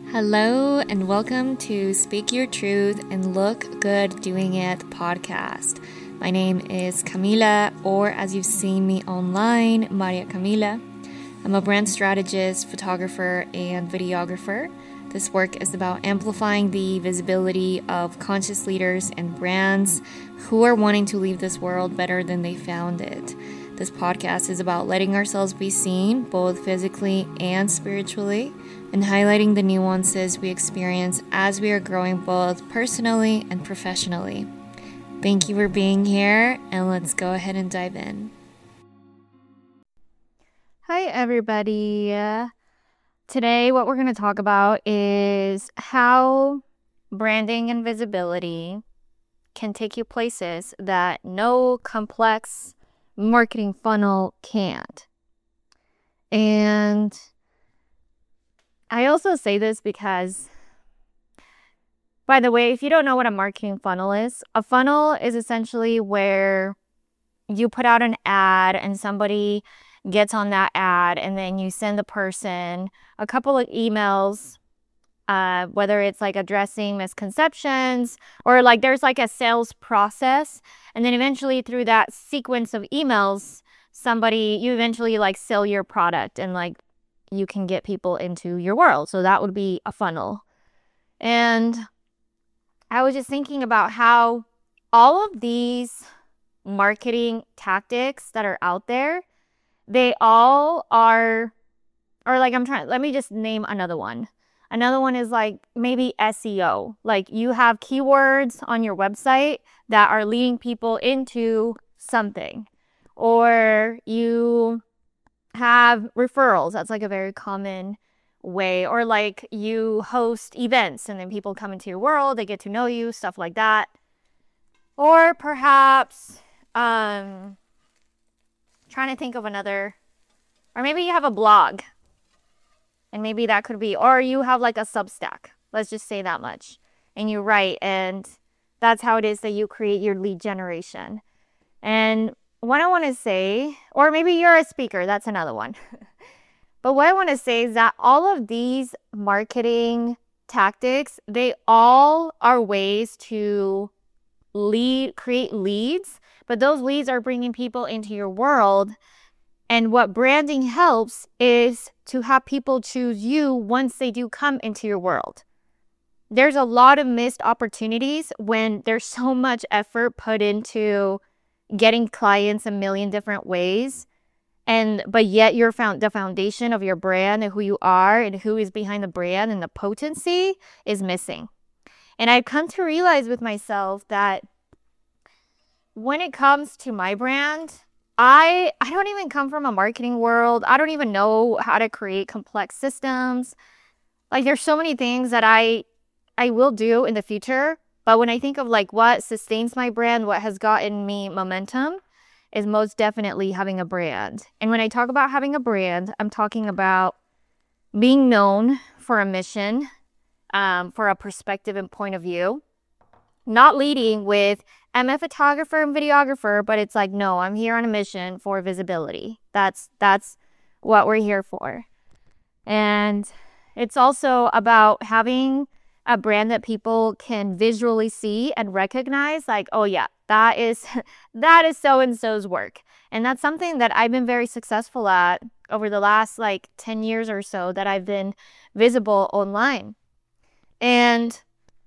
Hello and welcome to Speak Your Truth and Look Good Doing It podcast. My name is Camila, or as you've seen me online, Maria Camila. I'm a brand strategist, photographer, and videographer. This work is about amplifying the visibility of conscious leaders and brands who are wanting to leave this world better than they found it. This podcast is about letting ourselves be seen, both physically and spiritually, and highlighting the nuances we experience as we are growing both personally and professionally. Thank you for being here, and let's go ahead and dive in. Hi, everybody. Today, what we're going to talk about is how branding and visibility can take you places that no complex marketing funnel can't. And I also say this because, by the way, if you don't know what a marketing funnel is, a funnel is essentially where you put out an ad and somebody gets on that ad, and then you send the person a couple of emails, whether it's like addressing misconceptions or like there's like a sales process. And then eventually through that sequence of emails, you eventually like sell your product and like you can get people into your world. So that would be a funnel. And I was just thinking about how all of these marketing tactics that are out there, they all are, let me just name another one. Another one is like maybe SEO. Like you have keywords on your website that are leading people into something. Or you have referrals. That's like a very common way. Or like you host events and then people come into your world, they get to know you, stuff like that. Or perhaps, trying to think of another, or maybe you have a blog. And maybe that could be, or you have like a Substack. Let's just say that much. And you write, and that's how it is that you create your lead generation. And what I want to say, or maybe you're a speaker, that's another one. But what I want to say is that all of these marketing tactics, they all are ways to create leads, but those leads are bringing people into your world. And what branding helps is to have people choose you once they do come into your world. There's a lot of missed opportunities when there's so much effort put into getting clients a million different ways. But yet the foundation of your brand and who you are and who is behind the brand and the potency is missing. And I've come to realize with myself that when it comes to my brand, I don't even come from a marketing world. I don't even know how to create complex systems. Like there's so many things that I will do in the future. But when I think of like what sustains my brand, what has gotten me momentum is most definitely having a brand. And when I talk about having a brand, I'm talking about being known for a mission, for a perspective and point of view. Not leading with, I'm a photographer and videographer, but it's like, no, I'm here on a mission for visibility. That's what we're here for. And it's also about having a brand that people can visually see and recognize, like, oh yeah, that is so-and-so's work. And that's something that I've been very successful at over the last like 10 years or so that I've been visible online. And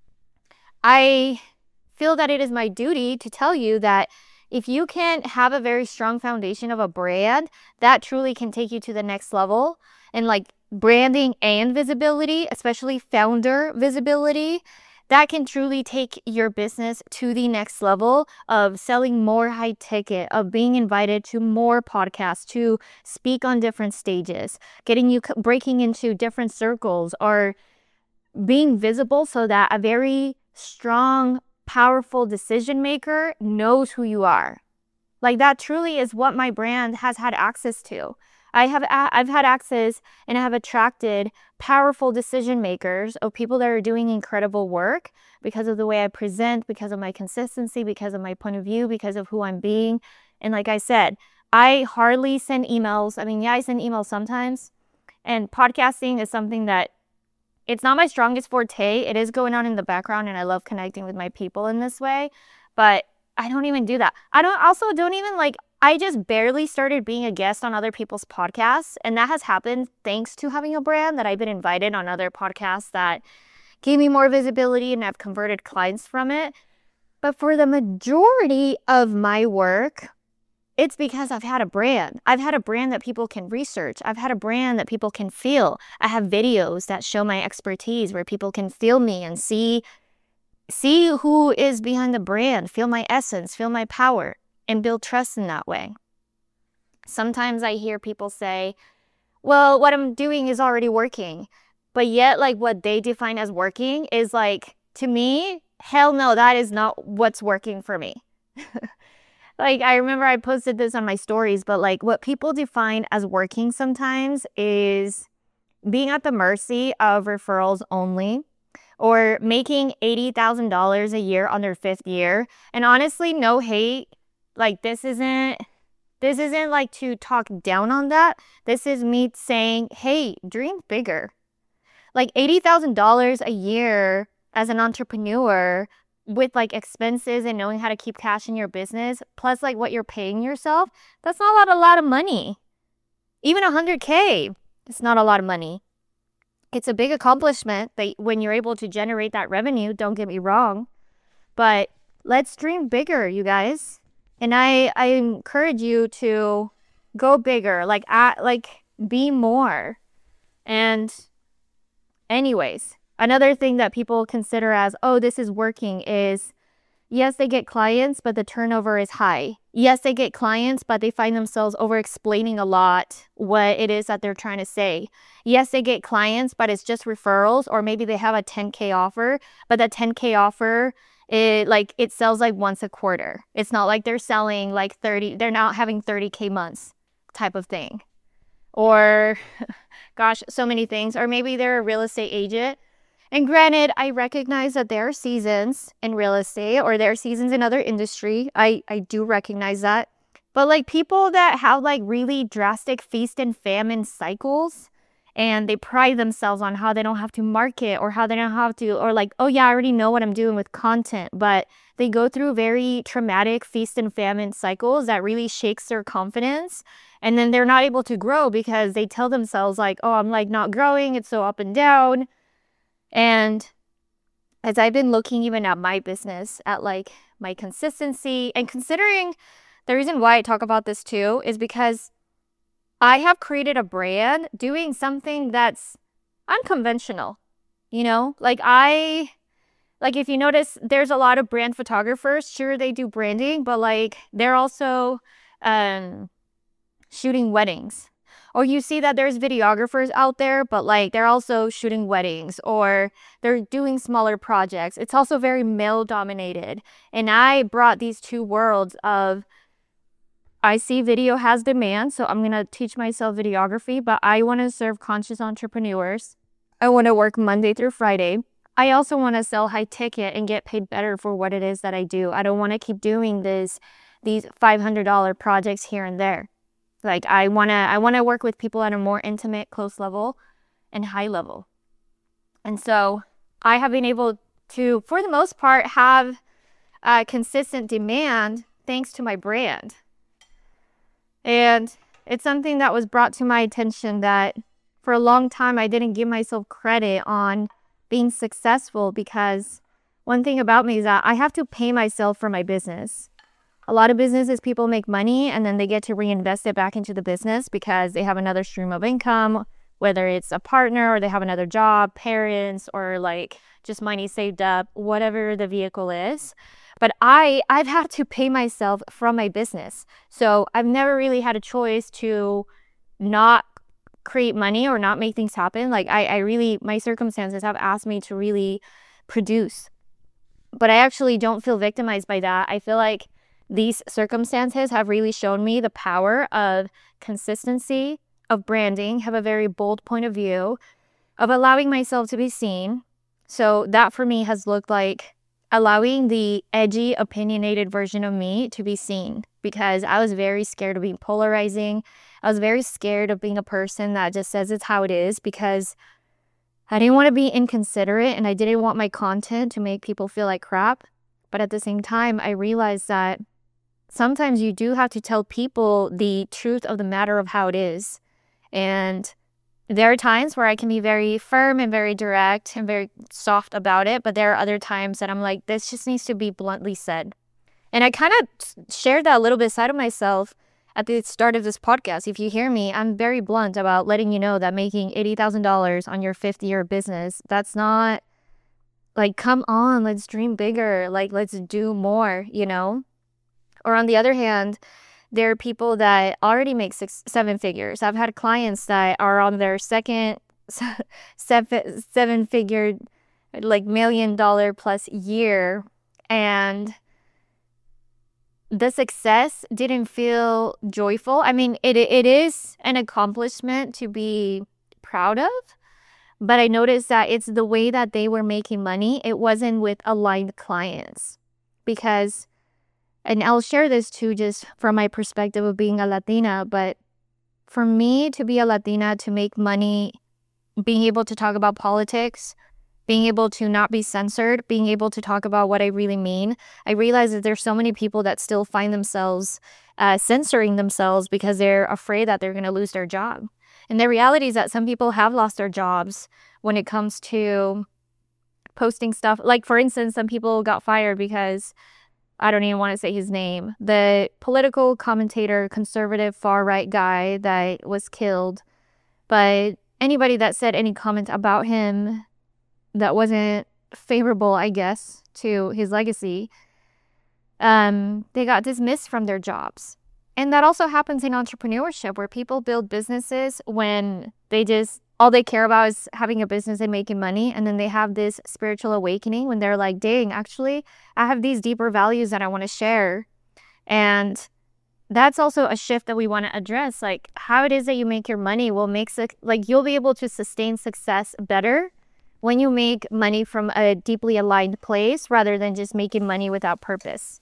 I feel that it is my duty to tell you that if you can have a very strong foundation of a brand, that truly can take you to the next level. And like branding and visibility, especially founder visibility, that can truly take your business to the next level of selling more high ticket, of being invited to more podcasts, to speak on different stages, getting you breaking into different circles, or being visible so that a very strong, powerful decision maker knows who you are. Like that truly is what my brand has had access to. I've had access and I have attracted powerful decision makers of people that are doing incredible work because of the way I present, because of my consistency, because of my point of view, because of who I'm being. And like I said, I hardly send emails. I mean, yeah, I send emails sometimes. And podcasting is something that it's not my strongest forte. It is going on in the background, and I love connecting with my people in this way, but I don't even do that. I just barely started being a guest on other people's podcasts, and that has happened thanks to having a brand, that I've been invited on other podcasts that gave me more visibility, and I've converted clients from it. But for the majority of my work, it's because I've had a brand. I've had a brand that people can research. I've had a brand that people can feel. I have videos that show my expertise where people can feel me and see who is behind the brand, feel my essence, feel my power, and build trust in that way. Sometimes I hear people say, well, what I'm doing is already working. But yet, like, what they define as working is, like, to me, hell no, that is not what's working for me. Like, I remember I posted this on my stories, but like what people define as working sometimes is being at the mercy of referrals only, or making $80,000 a year on their 5th year. And honestly, no hate. Like, this isn't like to talk down on that. This is me saying, hey, dream bigger. Like $80,000 a year as an entrepreneur with like expenses and knowing how to keep cash in your business, plus like what you're paying yourself, that's not a lot of money. Even $100K, it's not a lot of money. It's a big accomplishment that when you're able to generate that revenue, don't get me wrong, but let's dream bigger, you guys. And I encourage you to go bigger, like be more. And anyways, another thing that people consider as, oh, this is working is, yes, they get clients, but the turnover is high. Yes, they get clients, but they find themselves over-explaining a lot what it is that they're trying to say. Yes, they get clients, but it's just referrals, or maybe they have a 10K offer, but that 10K offer, it sells like once a quarter. It's not like they're selling like 30, they're not having 30K months type of thing. Or, gosh, so many things. Or maybe they're a real estate agent. And granted, I recognize that there are seasons in real estate, or there are seasons in other industry. I do recognize that. But like people that have like really drastic feast and famine cycles, and they pride themselves on how they don't have to market, or how they don't have to, or like, oh yeah, I already know what I'm doing with content. But they go through very traumatic feast and famine cycles that really shakes their confidence. And then they're not able to grow because they tell themselves like, oh, I'm like not growing. It's so up and down. And as I've been looking even at my business, at like my consistency, and considering the reason why I talk about this too is because I have created a brand doing something that's unconventional, you know? Like if you notice, there's a lot of brand photographers. Sure, they do branding, but like they're also shooting weddings. Or you see that there's videographers out there, but like they're also shooting weddings, or they're doing smaller projects. It's also very male dominated. And I brought these two worlds of, I see video has demand, so I'm going to teach myself videography, but I want to serve conscious entrepreneurs. I want to work Monday through Friday. I also want to sell high ticket and get paid better for what it is that I do. I don't want to keep doing these $500 projects here and there. Like I want to work with people at a more intimate, close level and high level. And so I have been able to, for the most part, have consistent demand thanks to my brand. And it's something that was brought to my attention that for a long time I didn't give myself credit on being successful, because one thing about me is that I have to pay myself for my business. A lot of businesses, people make money and then they get to reinvest it back into the business because they have another stream of income, whether it's a partner or they have another job, parents, or like just money saved up, whatever the vehicle is. But I've had to pay myself from my business. So I've never really had a choice to not create money or not make things happen. Like my circumstances have asked me to really produce. But I actually don't feel victimized by that. I feel like these circumstances have really shown me the power of consistency, of branding, have a very bold point of view, of allowing myself to be seen. So that for me has looked like allowing the edgy, opinionated version of me to be seen, because I was very scared of being polarizing. I was very scared of being a person that just says it's how it is, because I didn't want to be inconsiderate, and I didn't want my content to make people feel like crap. But at the same time, I realized that sometimes you do have to tell people the truth of the matter of how it is. And there are times where I can be very firm and very direct and very soft about it. But there are other times that I'm like, this just needs to be bluntly said. And I kind of shared that a little bit side of myself at the start of this podcast. If you hear me, I'm very blunt about letting you know that making $80,000 on your 5th year of business, that's not like, come on, let's dream bigger. Like, let's do more, you know? Or on the other hand, there are people that already make 6-7 figures. I've had clients that are on their second 7-figure, like $1 million plus year, and the success didn't feel joyful. I mean, it is an accomplishment to be proud of, but I noticed that it's the way that they were making money. It wasn't with aligned clients. Because, and I'll share this too, just from my perspective of being a Latina, but for me to be a Latina, to make money, being able to talk about politics, being able to not be censored, being able to talk about what I really mean, I realize that there's so many people that still find themselves censoring themselves because they're afraid that they're going to lose their job. And the reality is that some people have lost their jobs when it comes to posting stuff. Like, for instance, some people got fired because, I don't even want to say his name, the political commentator, conservative far-right guy that was killed. But anybody that said any comment about him that wasn't favorable, I guess, to his legacy, they got dismissed from their jobs. And that also happens in entrepreneurship, where people build businesses when all they care about is having a business and making money. And then they have this spiritual awakening when they're like, dang, actually, I have these deeper values that I want to share. And that's also a shift that we want to address. Like, how it is that you make your money will you'll be able to sustain success better when you make money from a deeply aligned place rather than just making money without purpose.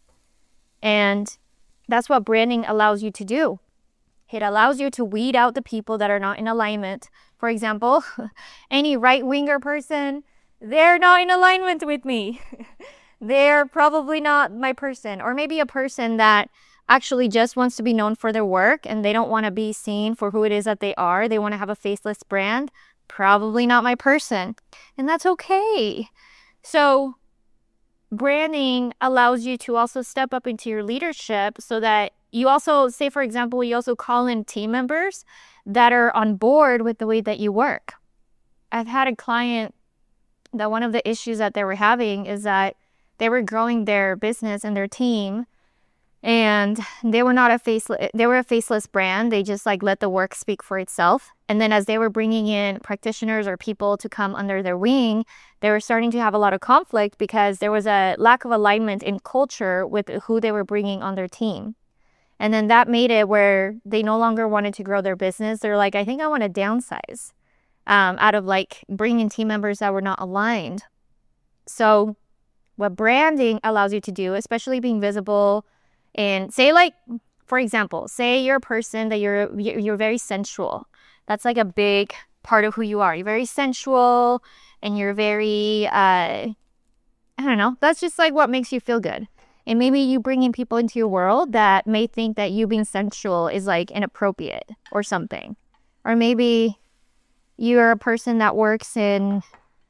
And that's what branding allows you to do. It allows you to weed out the people that are not in alignment. For example, any right-winger person, they're not in alignment with me. They're probably not my person. Or maybe a person that actually just wants to be known for their work and they don't want to be seen for who it is that they are. They want to have a faceless brand. Probably not my person. And that's okay. So branding allows you to also step up into your leadership so that you also, say for example, you also call in team members that are on board with the way that you work. I've had a client that one of the issues that they were having is that they were growing their business and their team, and they were a faceless brand. They just let the work speak for itself. And then as they were bringing in practitioners or people to come under their wing, they were starting to have a lot of conflict because there was a lack of alignment in culture with who they were bringing on their team. And then that made it where they no longer wanted to grow their business. They're like, I think I want to downsize out of bringing team members that were not aligned. So what branding allows you to do, especially being visible, and say for example, say you're a person that you're very sensual. That's a big part of who you are. You're very sensual and you're very, I don't know, that's just what makes you feel good. And maybe you bring in people into your world that may think that you being sensual is inappropriate or something. Or maybe you're a person that works in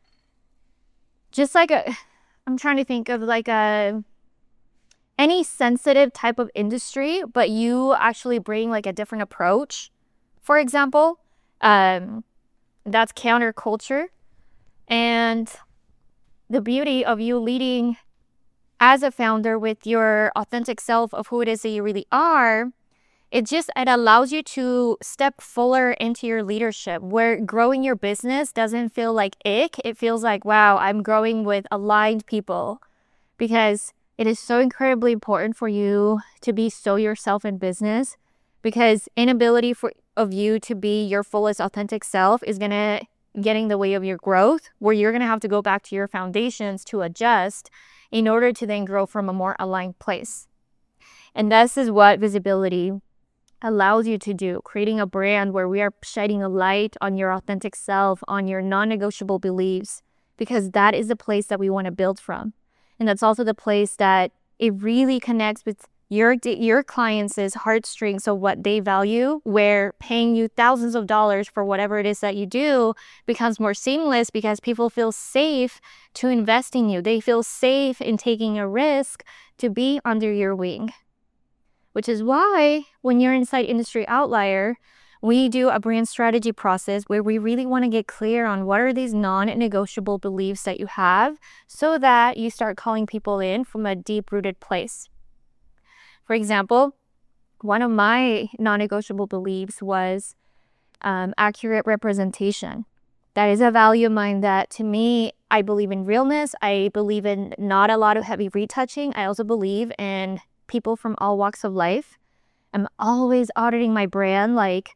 just I'm trying to think of any sensitive type of industry, but you actually bring a different approach, for example. That's counterculture. And the beauty of you leading as a founder with your authentic self of who it is that you really are, it allows you to step fuller into your leadership, where growing your business doesn't feel like ick. It feels like, wow, I'm growing with aligned people. Because it is so incredibly important for you to be so yourself in business, because inability of you to be your fullest authentic self is going to get in the way of your growth, where you're going to have to go back to your foundations to adjust in order to then grow from a more aligned place. And this is what visibility allows you to do, creating a brand where we are shining a light on your authentic self, on your non-negotiable beliefs, because that is the place that we want to build from. And that's also the place that it really connects with your clients' heartstrings of what they value, where paying you thousands of dollars for whatever it is that you do becomes more seamless because people feel safe to invest in you. They feel safe in taking a risk to be under your wing. Which is why when you're inside Industry Outlier, we do a brand strategy process where we really want to get clear on what are these non-negotiable beliefs that you have so that you start calling people in from a deep-rooted place. For example, one of my non-negotiable beliefs was accurate representation. That is a value of mine that, to me, I believe in realness. I believe in not a lot of heavy retouching. I also believe in people from all walks of life. I'm always auditing my brand, like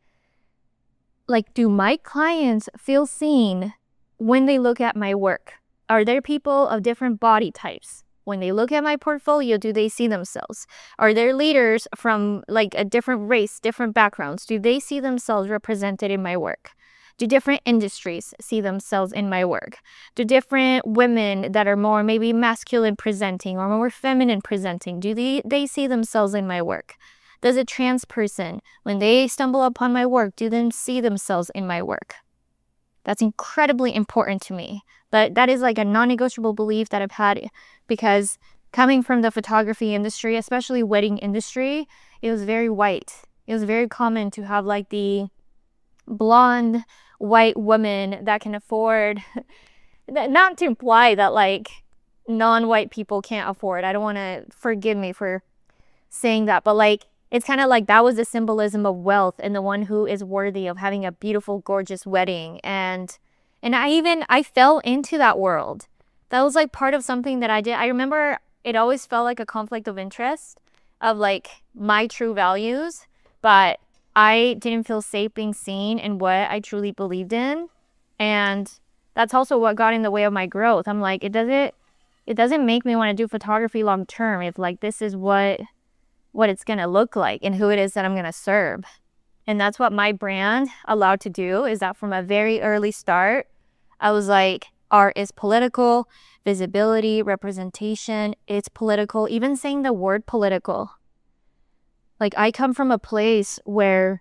do my clients feel seen when they look at my work? Are there people of different body types? When they look at my portfolio, do they see themselves? Are there leaders from like a different race, different backgrounds? Do they see themselves represented in my work? Do different industries see themselves in my work? Do different women that are more maybe masculine presenting or more feminine presenting, do they see themselves in my work? Does a trans person, when they stumble upon my work, do they see themselves in my work? That's incredibly important to me. But that is like a non-negotiable belief that I've had because coming from the photography industry, especially wedding industry, it was very white. It was very common to have like the blonde white woman that can afford, not to imply that like non-white people can't afford. I don't want to, forgive me for saying that, but like it's kind of like that was the symbolism of wealth and the one who is worthy of having a beautiful, gorgeous wedding. And I fell into that world. That was like part of something that I did. I remember it always felt like a conflict of interest of like my true values, but I didn't feel safe being seen in what I truly believed in. And that's also what got in the way of my growth. I'm like, it doesn't make me want to do photography long term if like this is what it's going to look like and who it is that I'm going to serve. And that's what my brand allowed to do, is that from a very early start, I was like, art is political, visibility, representation, it's political, even saying the word political. Like I come from a place where,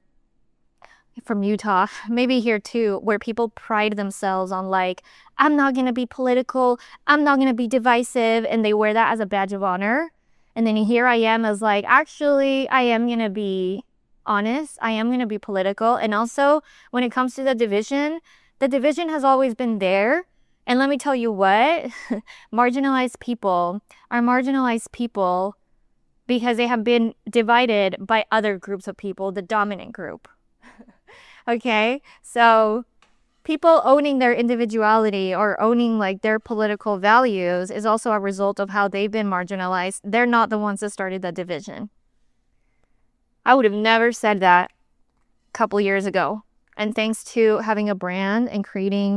from Utah, maybe here too, where people pride themselves on like, I'm not going to be political, I'm not going to be divisive, and they wear that as a badge of honor. And then here I am as like, actually, I am going to be honest. I am going to be political. And also, when it comes to the division has always been there. And let me tell you what, marginalized people are marginalized people because they have been divided by other groups of people, the dominant group. Okay? So people owning their individuality or owning like their political values is also a result of how they've been marginalized. They're not the ones that started the division. I would have never said that a couple years ago. And thanks to having a brand and creating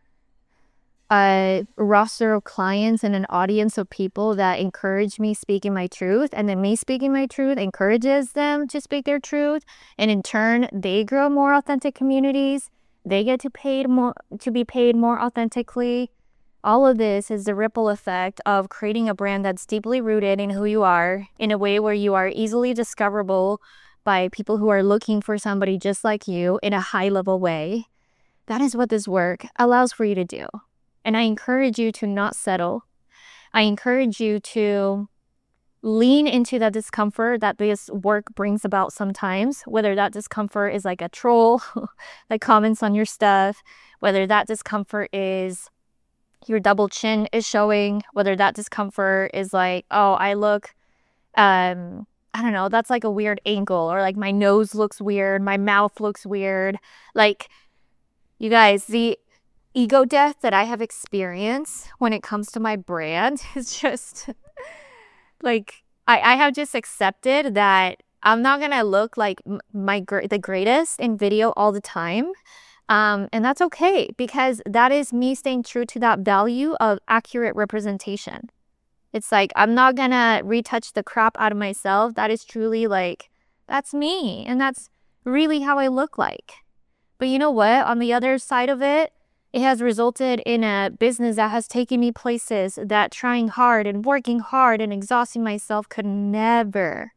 a roster of clients and an audience of people that encourage me speaking my truth, and then me speaking my truth encourages them to speak their truth, and in turn they grow more authentic communities. They get to be paid more authentically. All of this is the ripple effect of creating a brand that's deeply rooted in who you are, in a way where you are easily discoverable by people who are looking for somebody just like you in a high-level way. That is what this work allows for you to do. And I encourage you to not settle. I encourage you to lean into that discomfort that this work brings about sometimes, whether that discomfort is like a troll that comments on your stuff, whether that discomfort is your double chin is showing, whether that discomfort is like, oh, I look, I don't know, that's like a weird angle, or like my nose looks weird, my mouth looks weird. Like, you guys, the ego death that I have experienced when it comes to my brand is just like, I have just accepted that I'm not gonna look like the greatest in video all the time, and that's okay, because that is me staying true to that value of accurate representation. It's like, I'm not gonna retouch the crap out of myself. That is truly like, That's me. And that's really how I look like. But you know what? On the other side of it, it has resulted in a business that has taken me places that trying hard and working hard and exhausting myself could never.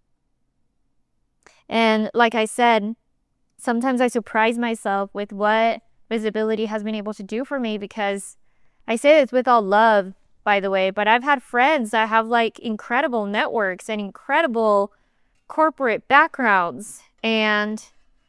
And like I said, sometimes I surprise myself with what visibility has been able to do for me, because I say this with all love, by the way, but I've had friends that have like incredible networks and incredible corporate backgrounds. And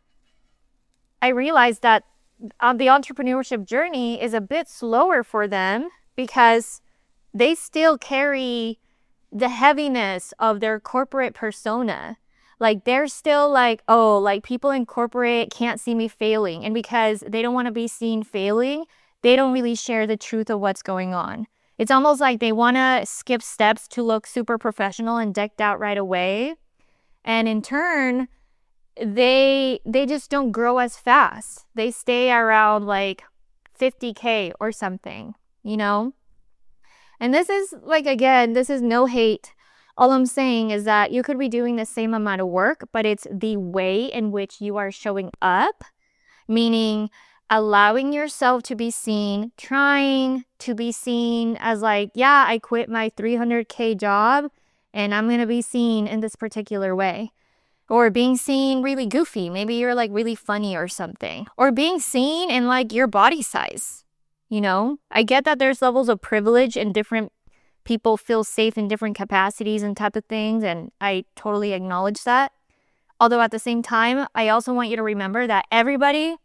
I realized that the entrepreneurship journey is a bit slower for them because they still carry the heaviness of their corporate persona. Like they're still like, oh, like people in corporate can't see me failing. And because they don't want to be seen failing, they don't really share the truth of what's going on. It's almost like they want to skip steps to look super professional and decked out right away. And in turn, they just don't grow as fast. They stay around like 50K or something, you know? And this is like, again, this is no hate. All I'm saying is that you could be doing the same amount of work, but it's the way in which you are showing up, meaning allowing yourself to be seen, trying to be seen as like, yeah, I quit my 300K job and I'm going to be seen in this particular way. Or being seen really goofy. Maybe you're like really funny or something. Or being seen in like your body size. You know, I get that there's levels of privilege and different people feel safe in different capacities and type of things. And I totally acknowledge that. Although at the same time, I also want you to remember that everybody,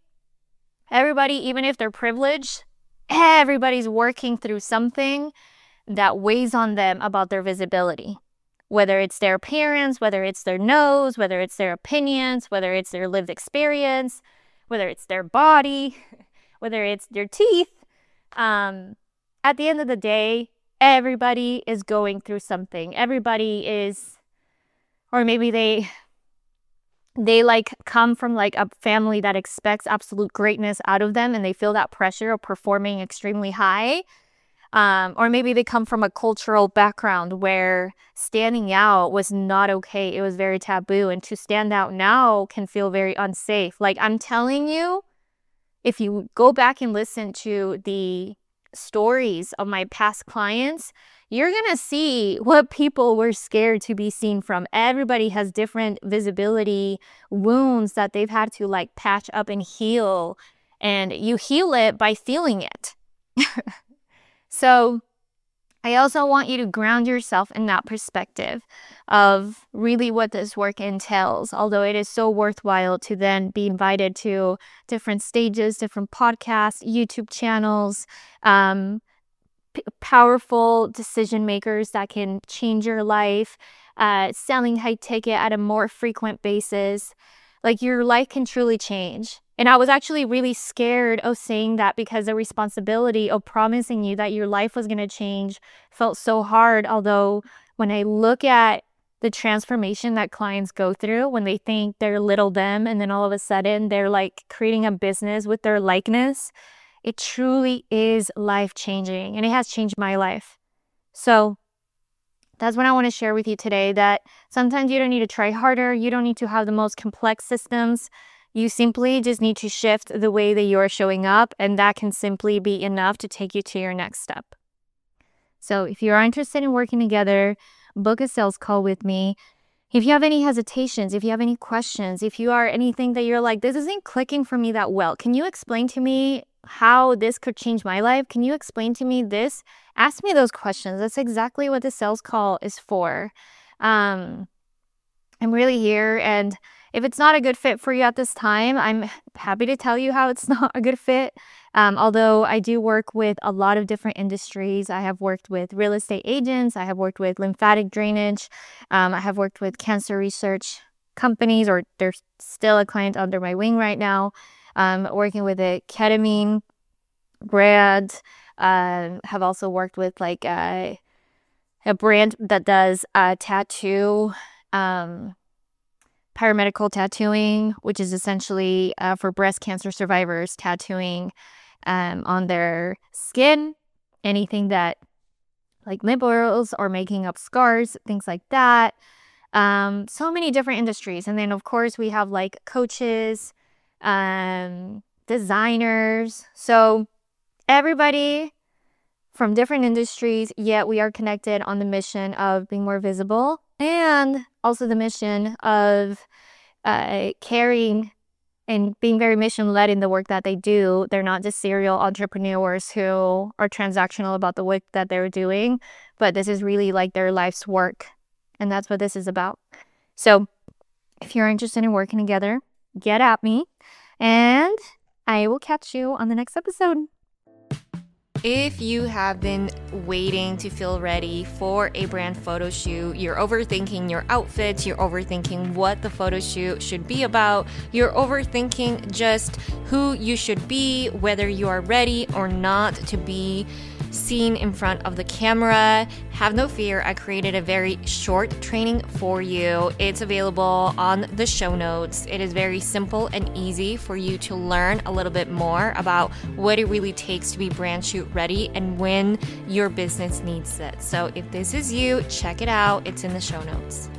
even if they're privileged, everybody's working through something that weighs on them about their visibility. Whether it's their appearance, whether it's their nose, whether it's their opinions, whether it's their lived experience, whether it's their body, whether it's their teeth. At the end of the day, everybody is going through something. Everybody is, or maybe they like come from like a family that expects absolute greatness out of them and they feel that pressure of performing extremely high. Or maybe they come from a cultural background where standing out was not okay. It was very taboo. And to stand out now can feel very unsafe. Like I'm telling you, if you go back and listen to the stories of my past clients, you're going to see what people were scared to be seen from. Everybody has different visibility wounds that they've had to like patch up and heal. And you heal it by feeling it. So I also want you to ground yourself in that perspective of really what this work entails, although it is so worthwhile to then be invited to different stages, different podcasts, YouTube channels, powerful decision makers that can change your life, selling high ticket at a more frequent basis. Like your life can truly change. And I was actually really scared of saying that because the responsibility of promising you that your life was going to change felt so hard. Although when I look at the transformation that clients go through when they think they're little them and then all of a sudden they're like creating a business with their likeness, it truly is life-changing. And it has changed my life. So that's what I want to share with you today, that sometimes you don't need to try harder. You don't need to have the most complex systems. You simply just need to shift the way that you're showing up, and that can simply be enough to take you to your next step. So if you're interested in working together, book a sales call with me. If you have any hesitations, if you have any questions, if you are anything that you're like, this isn't clicking for me that well, can you explain to me how this could change my life? Can you explain to me this? Ask me those questions. That's exactly what the sales call is for. I'm really here, and if it's not a good fit for you at this time, I'm happy to tell you how it's not a good fit. Although I do work with a lot of different industries. I have worked with real estate agents. I have worked with lymphatic drainage. I have worked with cancer research companies, or there's still a client under my wing right now. Working with a ketamine brand. Have also worked with like a brand that does tattoo, paramedical tattooing, which is essentially for breast cancer survivors, tattooing on their skin, anything that like lip oils or making up scars, things like that. so many different industries. And then, of course, we have like coaches, designers. So everybody from different industries, yet we are connected on the mission of being more visible, and also the mission of caring and being very mission-led in the work that they do. They're not just serial entrepreneurs who are transactional about the work that they're doing, but this is really like their life's work. And that's what this is about. So if you're interested in working together, get at me, and I will catch you on the next episode. If you have been waiting to feel ready for a brand photo shoot, you're overthinking your outfits, you're overthinking what the photo shoot should be about, you're overthinking just who you should be, whether you are ready or not to be seen in front of the camera, have no fear. I created a very short training for you. It's available on the show notes. It is very simple and easy for you to learn a little bit more about what it really takes to be brand shoot ready and when your business needs it. So if this is you, check it out. It's in the show notes.